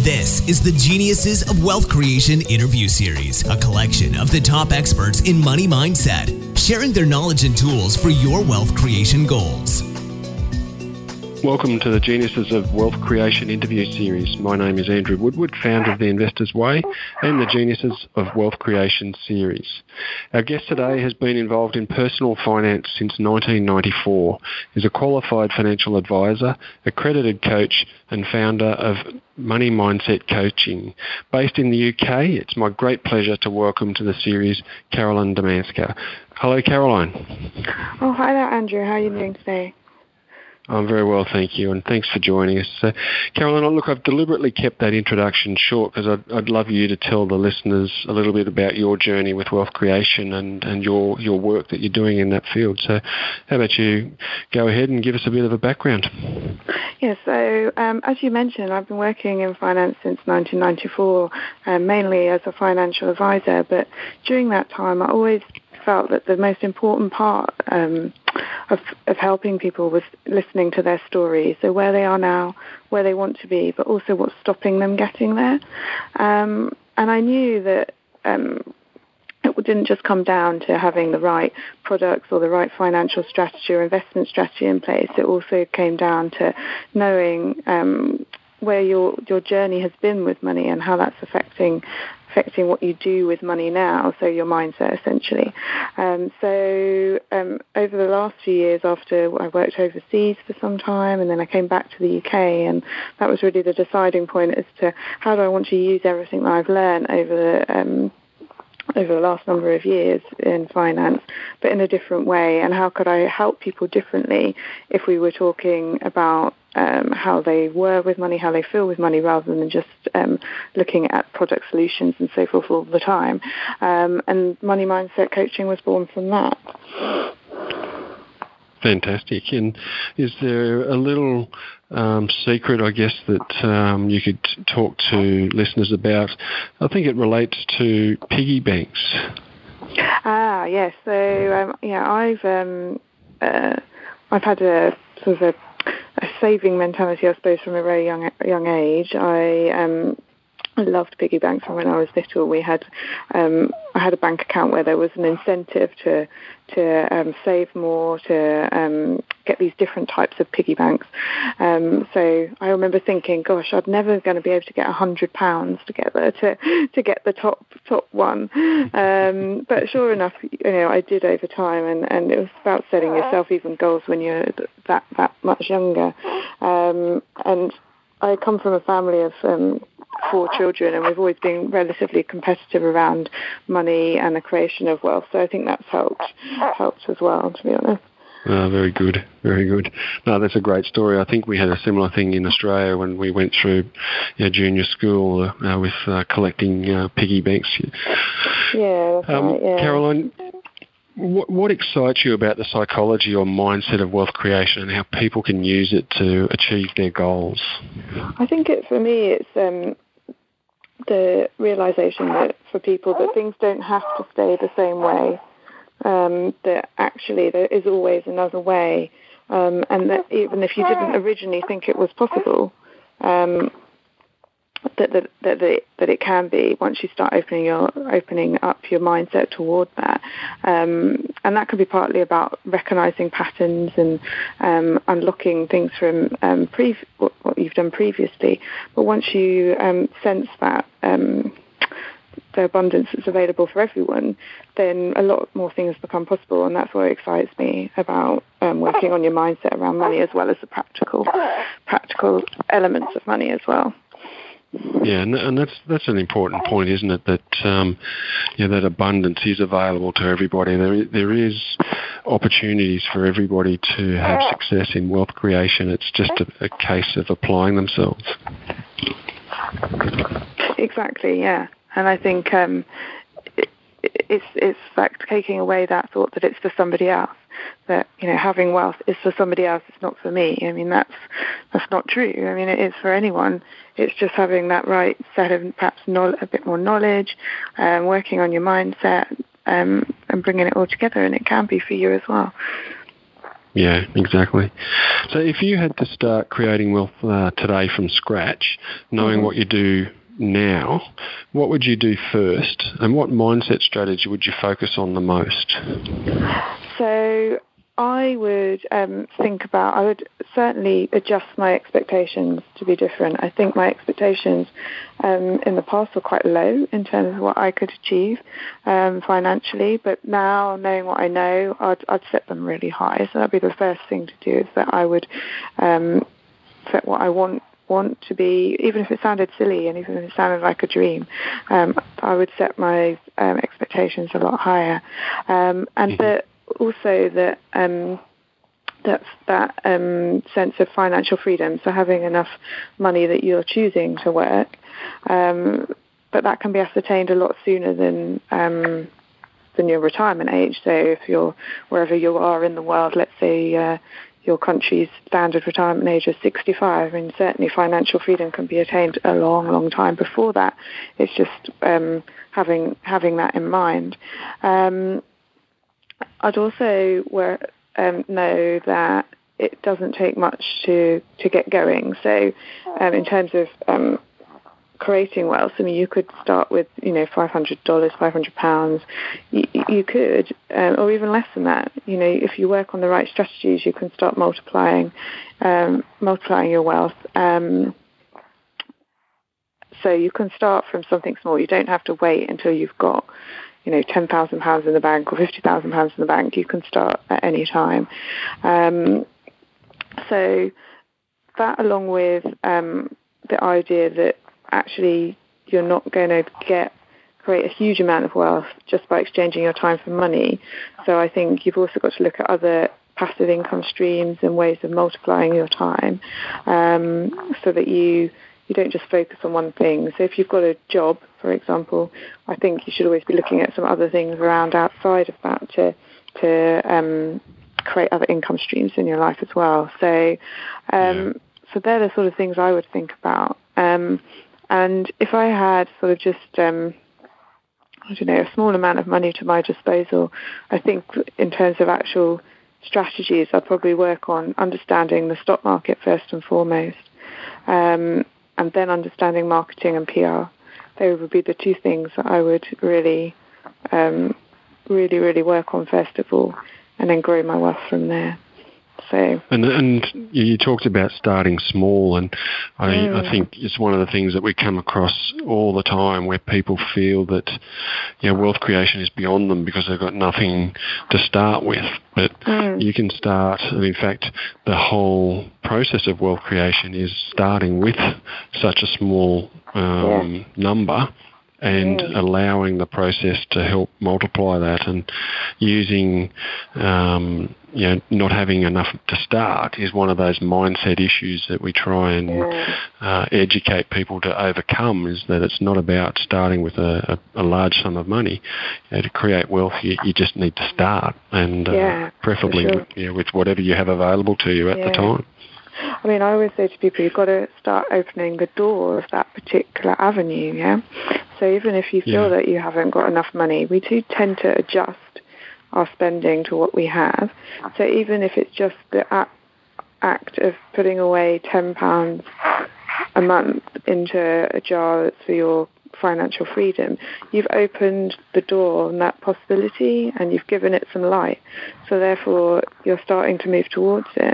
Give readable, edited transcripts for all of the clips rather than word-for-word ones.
This is the Geniuses of Wealth Creation interview series, a collection of the top experts in money mindset, sharing their knowledge and tools for your wealth creation goals. Welcome to the Geniuses of Wealth Creation interview series. My name is Andrew Woodward, founder of The Investor's Way and the Geniuses of Wealth Creation series. Our guest today has been involved in personal finance since 1994, is a qualified financial advisor, accredited coach and founder of Money Mindset Coaching. Based in the UK, it's my great pleasure to welcome to the series Caroline Damanska. Hello, Caroline. Oh, hi there, Andrew. How are you doing today? I'm very well, thank you, and thanks for joining us. Caroline, look, I've deliberately kept that introduction short because I'd love you to tell the listeners a little bit about your journey with wealth creation and your work that you're doing in that field. So how about you go ahead and give us a bit of a background? Yeah, so as you mentioned, I've been working in finance since 1994, mainly as a financial advisor, but during that time I always felt that the most important part of helping people was listening to their story, so where they are now, where they want to be, but also what's stopping them getting there. And I knew that it didn't just come down to having the right products or the right financial strategy or investment strategy in place. It also came down to knowing where your journey has been with money and how that's affecting what you do with money now, so your mindset essentially. So over the last few years, after I worked overseas for some time and then I came back to the UK, and that was really the deciding point as to how do I want to use everything that I've learned over the last number of years in finance, but in a different way, and how could I help people differently if we were talking about how they were with money, how they feel with money, rather than just looking at product solutions and so forth all the time. And Money Mindset Coaching was born from that. Fantastic. And is there a little secret, I guess, that you could talk to listeners about? I think it relates to piggy banks. Yes. So I've had a sort of a saving mentality, I suppose, from a very young age. I loved piggy banks from when I was little. I had a bank account where there was an incentive to save more, to get these different types of piggy banks. So I remember thinking, gosh, I'm never going to be able to get £100 together to get the top one. But sure enough, I did over time, and it was about setting yourself even goals when you're that much younger. And I come from a family of 4 children, and we've always been relatively competitive around money and the creation of wealth. So I think that's helped as well, to be honest. Very good, very good. No, that's a great story. I think we had a similar thing in Australia when we went through junior school with collecting piggy banks. Yeah, that's right, yeah. Caroline, what excites you about the psychology or mindset of wealth creation and how people can use it to achieve their goals? I think for me, it's the realization that for people that things don't have to stay the same way, that actually there is always another way, and that even if you didn't originally think it was possible, that it can be once you start opening up your mindset toward that, and that can be partly about recognizing patterns and unlocking things from what you've done previously. But once you sense that the abundance that's available for everyone, then a lot more things become possible, and that's what excites me about working on your mindset around money, as well as the practical elements of money as well. Yeah, and that's an important point, isn't it? That that abundance is available to everybody. There is opportunities for everybody to have success in wealth creation. It's just a case of applying themselves. Exactly. Yeah, and I think it's like taking away that thought that it's for somebody else. That having wealth is for somebody else, it's not for me. I mean, that's not true. I mean, it is for anyone. It's just having that right set of perhaps a bit more knowledge, working on your mindset, and bringing it all together, and it can be for you as well. Yeah, exactly. So if you had to start creating wealth today from scratch, knowing what you do now, what would you do first, and what mindset strategy would you focus on the most? So I would I would certainly adjust my expectations to be different. I think my expectations in the past were quite low in terms of what I could achieve financially, but now, knowing what I know, I'd set them really high. So that'd be the first thing to do, is that I would set what I want to be, even if it sounded silly and even if it sounded like a dream. I would set my expectations a lot higher, and that also that sense of financial freedom, so having enough money that you're choosing to work, but that can be ascertained a lot sooner than your retirement age. So if you're wherever you are in the world, let's say your country's standard retirement age is 65. I mean, certainly financial freedom can be attained a long, long time before that. It's just having that in mind. I'd also know that it doesn't take much to get going. So in terms of creating wealth, I mean, you could start with, $500, £500. You could, or even less than that. If you work on the right strategies, you can start multiplying your wealth. So you can start from something small. You don't have to wait until you've got, £10,000 in the bank or £50,000 in the bank. You can start at any time. So that, along with the idea that actually you're not going to create a huge amount of wealth just by exchanging your time for money. So I think you've also got to look at other passive income streams and ways of multiplying your time, so that you don't just focus on one thing. So if you've got a job, for example, I think you should always be looking at some other things around outside of that to create other income streams in your life as well. So so they're the sort of things I would think about. And if I had sort of just, a small amount of money to my disposal, I think in terms of actual strategies, I'd probably work on understanding the stock market first and foremost, and then understanding marketing and PR. They would be the two things that I would really work on first of all, and then grow my wealth from there. So. And you talked about starting small, and I think it's one of the things that we come across all the time, where people feel that wealth creation is beyond them because they've got nothing to start with. But you can start, and in fact, the whole process of wealth creation is starting with such a small number, and allowing the process to help multiply that, and using, not having enough to start is one of those mindset issues that we try and educate people to overcome, is that it's not about starting with a large sum of money. To create wealth, you just need to start, and preferably with whatever you have available to you at the time. I mean, I always say to people, you've got to start opening the door of that particular avenue, So even if you feel that you haven't got enough money, we do tend to adjust our spending to what we have. So even if it's just the act of putting away £10 a month into a jar that's for your financial freedom, you've opened the door on that possibility, and you've given it some light. So therefore, you're starting to move towards it.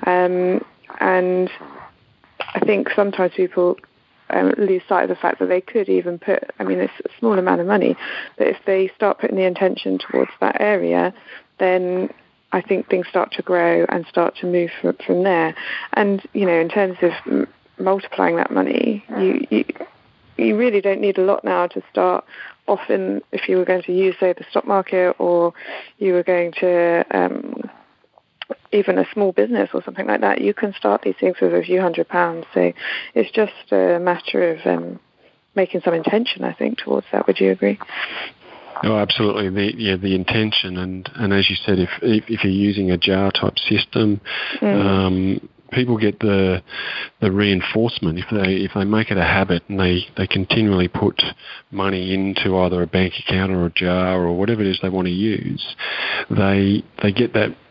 And I think sometimes people lose sight of the fact that they could even put, it's a small amount of money, but if they start putting the intention towards that area, then I think things start to grow and start to move from there. And, in terms of multiplying that money, you really don't need a lot now to start off in. If you were going to use, say, the stock market, or you were going to even a small business or something like that, you can start these things with a few £100. So it's just a matter of making some intention, I think, towards that. Would you agree? Oh, absolutely. The intention, and as you said, if you're using a jar type system, people get the reinforcement. If they make it a habit and they continually put money into either a bank account or a jar or whatever it is they want to use, they get that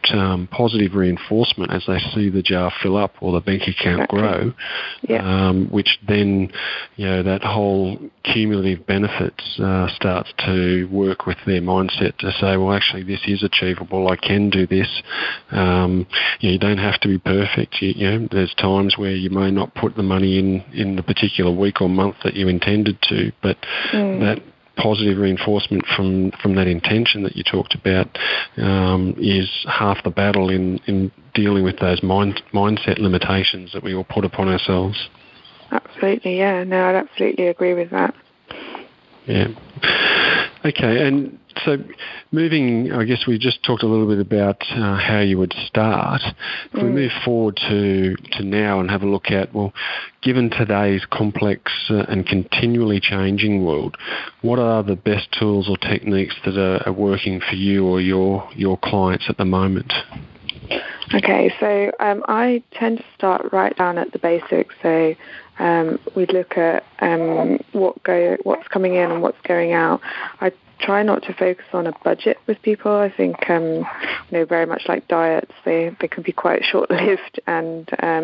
positive reinforcement as they see the jar fill up or the bank account grow, which then, that whole cumulative benefits starts to work with their mindset to say, well, actually, this is achievable. I can do this. You don't have to be perfect. There's times where you may not put the money in the particular week or month that you intended to, but that positive reinforcement from that intention that you talked about is half the battle in dealing with those mindset limitations that we all put upon ourselves. Absolutely, yeah. No, I'd absolutely agree with that. Yeah. Okay, and so moving, I guess we just talked a little bit about how you would start. If we move forward to now and have a look at, well, given today's complex and continually changing world, what are the best tools or techniques that are working for you or your clients at the moment? Okay, so I tend to start right down at the basics. So we'd look at what's coming in and what's going out. I try not to focus on a budget with people. I think, very much like diets, they can be quite short-lived and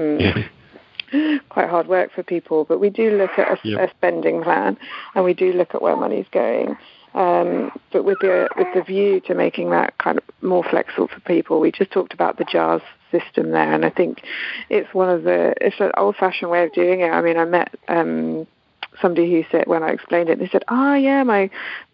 quite hard work for people. But we do look at a spending plan, and we do look at where money's going. But with the view to making that kind of more flexible for people. We just talked about the JARS system there, and I think it's it's an old-fashioned way of doing it. I mean, I met somebody who said, when I explained it, they said, my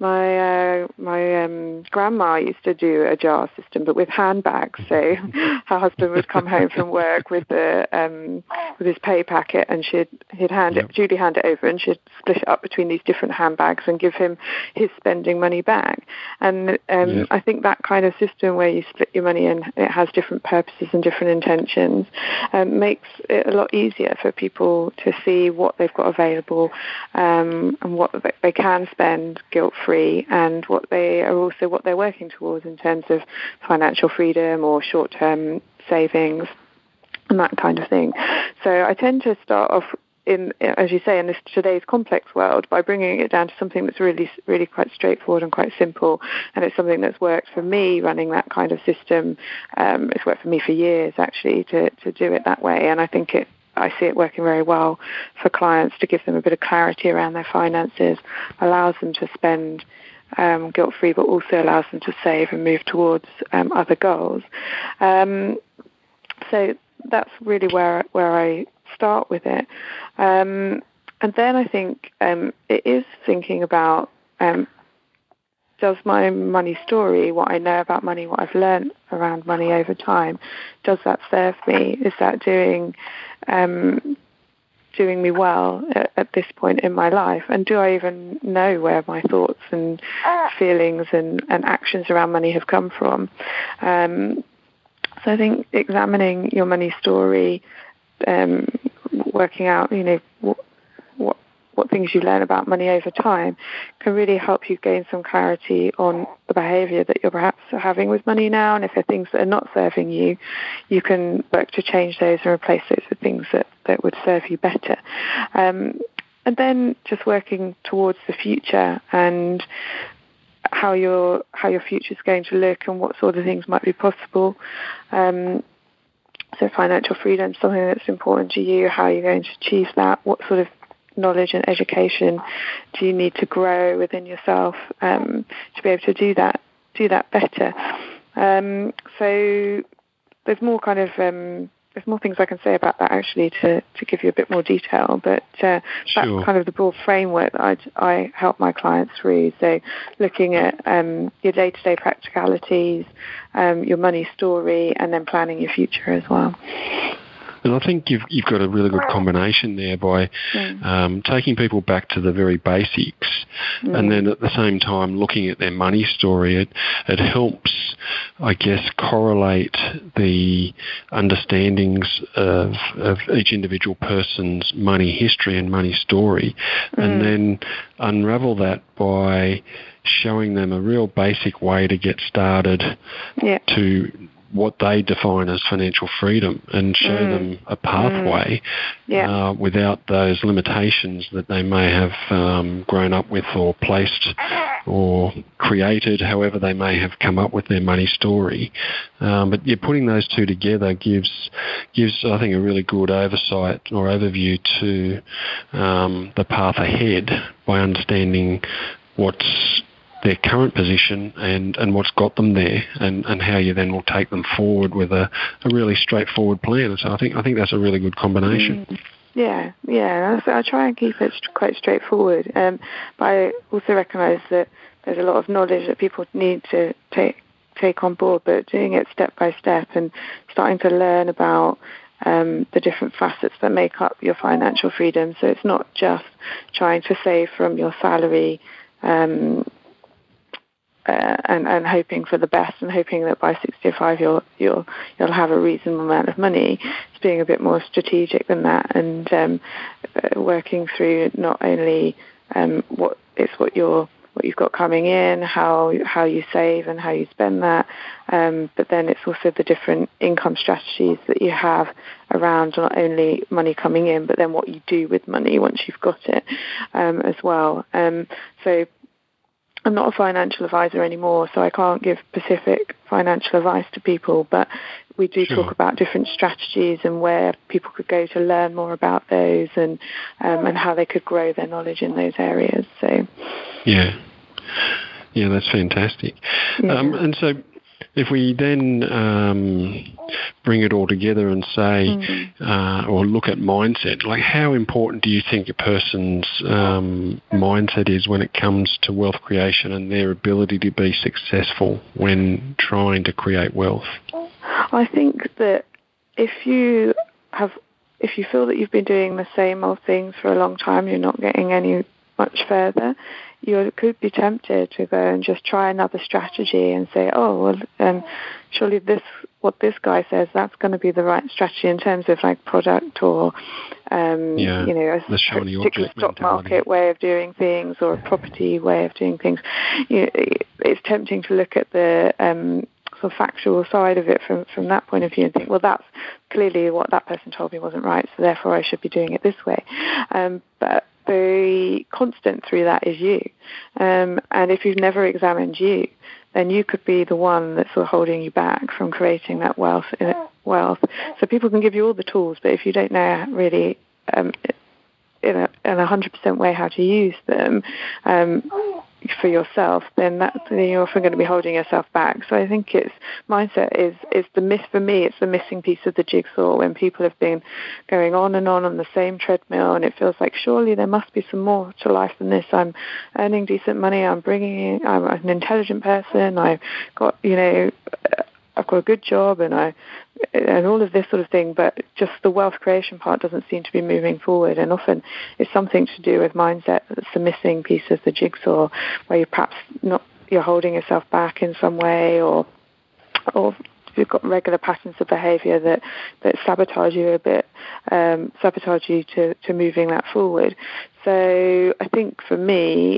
grandma used to do a jar system, but with handbags. So her husband would come home from work with his pay packet, and Judy hand it over, and she'd split it up between these different handbags and give him his spending money back. And I think that kind of system where you split your money and it has different purposes and different intentions makes it a lot easier for people to see what they've got available, and what they can spend guilt-free, and what they're working towards in terms of financial freedom or short-term savings and that kind of thing. So I tend to start off as you say, in today's complex world, by bringing it down to something that's really, really quite straightforward and quite simple. And it's something that's worked for me running that kind of system. It's worked for me for years, actually, to do it that way. And I think I see it working very well for clients to give them a bit of clarity around their finances, allows them to spend guilt-free, but also allows them to save and move towards other goals. So that's really where I start with it. And then I think it is thinking about, does my money story, what I know about money, what I've learned around money over time, does that serve me? Is that doing me well at this point in my life? And do I even know where my thoughts and feelings and actions around money have come from? So I think examining your money story, working out, what things you learn about money over time can really help you gain some clarity on the behaviour that you're perhaps having with money now. And if there are things that are not serving you, you can work to change those and replace those with things that would serve you better. And then just working towards the future and how your future is going to look and what sort of things might be possible. So financial freedom is something that's important to you. How are you going to achieve that? What sort of knowledge and education do you need to grow within yourself to be able to do that better? So there's more there's more things I can say about that, actually, to give you a bit more detail. But that's kind of the broad framework that I help my clients through. So looking at your day-to-day practicalities, your money story, and then planning your future as well. And I think you've got a really good combination there by taking people back to the very basics, and then at the same time looking at their money story. It helps, I guess, correlate the understandings of each individual person's money history and money story, and then unravel that by showing them a real basic way to get started to what they define as financial freedom and show them a pathway without those limitations that they may have grown up with or placed or created, however they may have come up with their money story. But putting those two together gives I think a really good oversight or overview to the path ahead by understanding what's their current position and what's got them there, and how you then will take them forward with a really straightforward plan. So I think that's a really good combination. Yeah. So I try and keep it quite straightforward, but I also recognise that there's a lot of knowledge that people need to take on board, but doing it step by step and starting to learn about the different facets that make up your financial freedom. So it's not just trying to save from your salary and hoping for the best and hoping that by 65 you'll have a reasonable amount of money. It's being a bit more strategic than that, and working through not only what you've got coming in, how you save and how you spend that, but then it's also the different income strategies that you have around not only money coming in, but then what you do with money once you've got it as well. So I'm not a financial advisor anymore, so I can't give specific financial advice to people, but we do talk about different strategies and where people could go to learn more about those, and how they could grow their knowledge in those areas. So yeah, that's fantastic. And so if we then bring it all together and say, or look at mindset, like how important do you think a person's mindset is when it comes to wealth creation and their ability to be successful when trying to create wealth? I think that if you feel that you've been doing the same old things for a long time, you're not getting any much further, you could be tempted to go and just try another strategy and say, surely what this guy says, that's going to be the right strategy in terms of like product or, a particular stock market way of doing things or a property way of doing things. It's tempting to look at the sort of factual side of it from that point of view and think, well, that's clearly what that person told me wasn't right, so therefore I should be doing it this way. But the constant through that is you. And if you've never examined you, then you could be the one that's sort of holding you back from creating that wealth. So people can give you all the tools, but if you don't know really in a 100% way how to use them for yourself, then you're often going to be holding yourself back. So I think mindset is the myth for me. It's the missing piece of the jigsaw when people have been going on the same treadmill, and it feels like surely there must be some more to life than this. I'm earning decent money. I'm an intelligent person. I've got a good job and all of this sort of thing, but just the wealth creation part doesn't seem to be moving forward, and often it's something to do with mindset. That's the missing piece of the jigsaw, where you're holding yourself back in some way, or you've got regular patterns of behaviour that sabotage you a bit, sabotage you to moving that forward. So I think for me,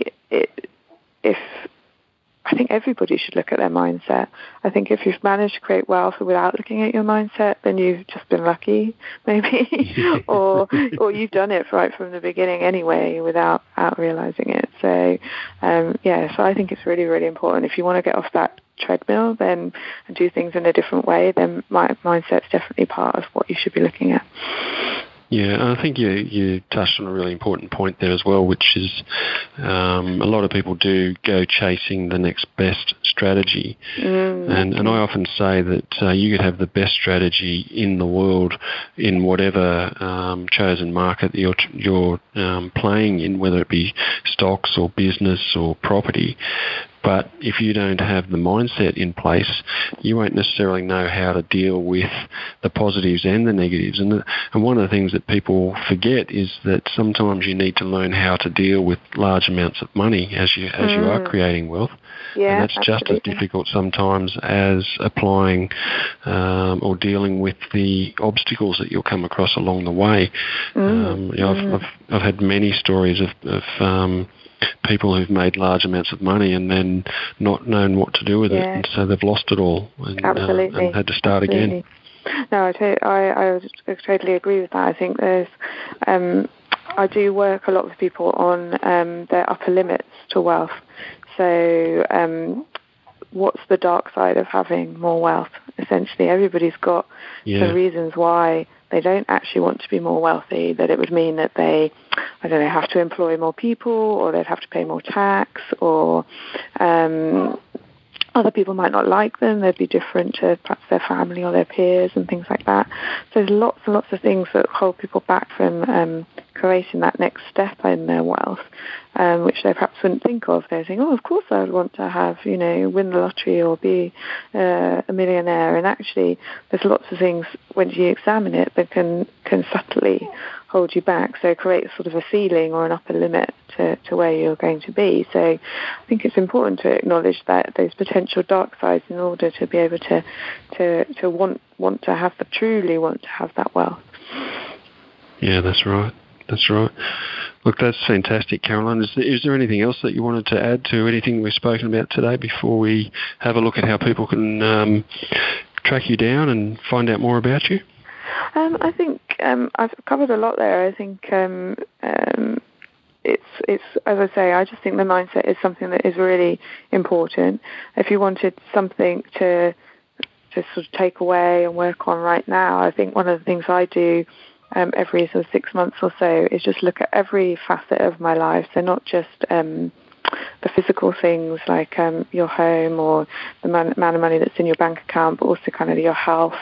I think everybody should look at their mindset. I think if you've managed to create wealth without looking at your mindset, then you've just been lucky, maybe, or you've done it right from the beginning anyway without realizing it. So, so I think it's really, really important. If you want to get off that treadmill then and do things in a different way, then mindset's definitely part of what you should be looking at. Yeah, I think you touched on a really important point there as well, which is a lot of people do go chasing the next best strategy. And I often say that you could have the best strategy in the world in whatever chosen market that you're playing in, whether it be stocks or business or property. But if you don't have the mindset in place, you won't necessarily know how to deal with the positives and the negatives. And one of the things that people forget is that sometimes you need to learn how to deal with large amounts of money as you are creating wealth. Yeah, and that's absolutely just as difficult sometimes as applying or dealing with the obstacles that you'll come across along the way. I've had many stories of people who've made large amounts of money and then not known what to do with it, and so they've lost it all and had to start again. No, I totally agree with that. I think there's, I do work a lot with people on their upper limits to wealth. So what's the dark side of having more wealth? Essentially, everybody's got some reasons why they don't actually want to be more wealthy, that it would mean that they, I don't know, have to employ more people, or they'd have to pay more tax, or other people might not like them. They'd be different to perhaps their family or their peers and things like that. So there's lots and lots of things that hold people back from creating that next step in their wealth, which they perhaps wouldn't think of. They think, oh, of course I would want to have, win the lottery or be a millionaire. And actually, there's lots of things, when you examine it, that can subtly hold you back. So create sort of a ceiling or an upper limit to where you're going to be. So I think it's important to acknowledge that those potential dark sides in order to be able to want to have truly want to have that wealth. Yeah, that's right. That's right. Look, that's fantastic, Caroline. Is there anything else that you wanted to add to anything we've spoken about today before we have a look at how people can track you down and find out more about you? I think I've covered a lot there. I think it's as I say, I just think the mindset is something that is really important. If you wanted something to sort of take away and work on right now, I think one of the things I do every sort of 6 months or so is just look at every facet of my life. So not just the physical things like your home or the amount of money that's in your bank account, but also kind of your health,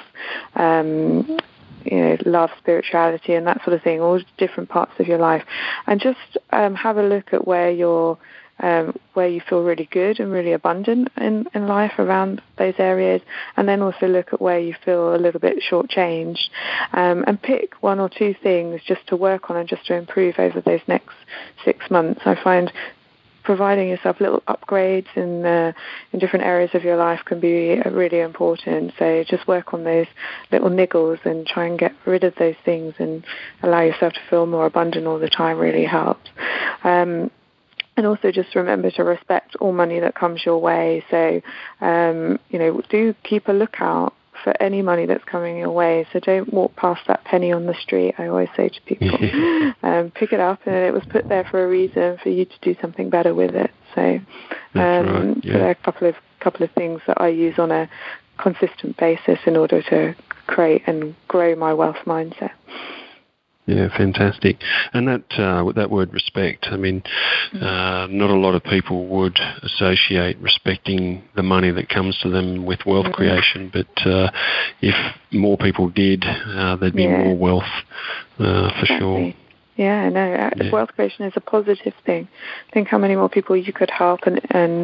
love, spirituality, and that sort of thing, all different parts of your life. And just have a look at where you feel really good and really abundant in life around those areas, and then also look at where you feel a little bit shortchanged, and pick one or two things just to work on and just to improve over those next 6 months. I find providing yourself little upgrades in different areas of your life can be really important. So just work on those little niggles and try and get rid of those things and allow yourself to feel more abundant all the time really helps. And also just remember to respect all money that comes your way. So, do keep a lookout for any money that's coming your way. So don't walk past that penny on the street, I always say to people. Pick it up, and it was put there for a reason, for you to do something better with it. So, so there are a couple of things that I use on a consistent basis in order to create and grow my wealth mindset. Yeah, fantastic. And that word respect, I mean, not a lot of people would associate respecting the money that comes to them with wealth creation, but if more people did, there'd be more wealth for sure. Yeah, no, wealth creation is a positive thing. Think how many more people you could help, and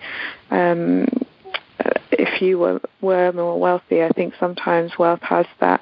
if you were more wealthy. I think sometimes wealth has that,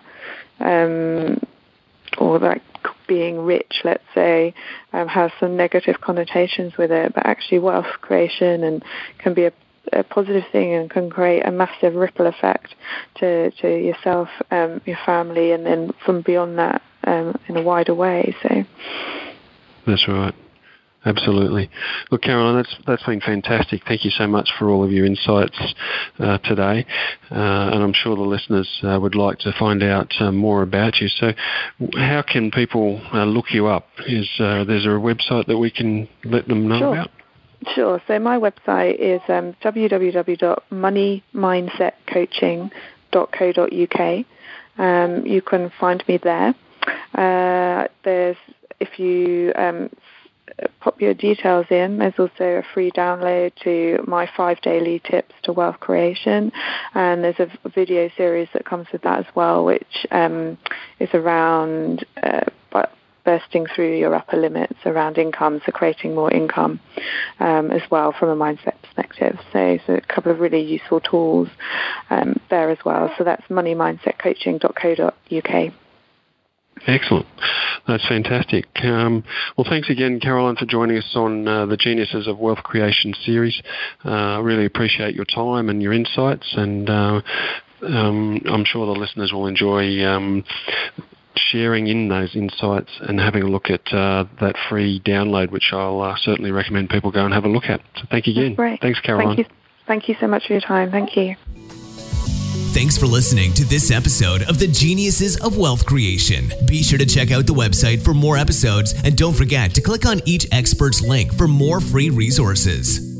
or like being rich, let's say, has some negative connotations with it, but actually wealth creation can be a positive thing and can create a massive ripple effect to yourself, your family, and then from beyond that in a wider way. So that's right. Absolutely. Look, Caroline, that's been fantastic. Thank you so much for all of your insights today. And I'm sure the listeners would like to find out more about you. So how can people look you up? There's a website that we can let them know about? Sure. So my website is www.moneymindsetcoaching.co.uk. You can find me there. If you pop your details in, there's also a free download to my 5 daily tips to wealth creation, and there's a video series that comes with that as well, which is around bursting through your upper limits around income, so creating more income as well from a mindset perspective. So a couple of really useful tools there as well. So that's moneymindsetcoaching.co.uk. Excellent. That's fantastic. Well, thanks again, Caroline, for joining us on the Geniuses of Wealth Creation series. I really appreciate your time and your insights, and I'm sure the listeners will enjoy sharing in those insights and having a look at that free download, which I'll certainly recommend people go and have a look at. So thank you again. Great. Thanks, Caroline. Thank you so much for your time. Thank you. Thanks for listening to this episode of the Geniuses of Wealth Creation. Be sure to check out the website for more episodes, and don't forget to click on each expert's link for more free resources.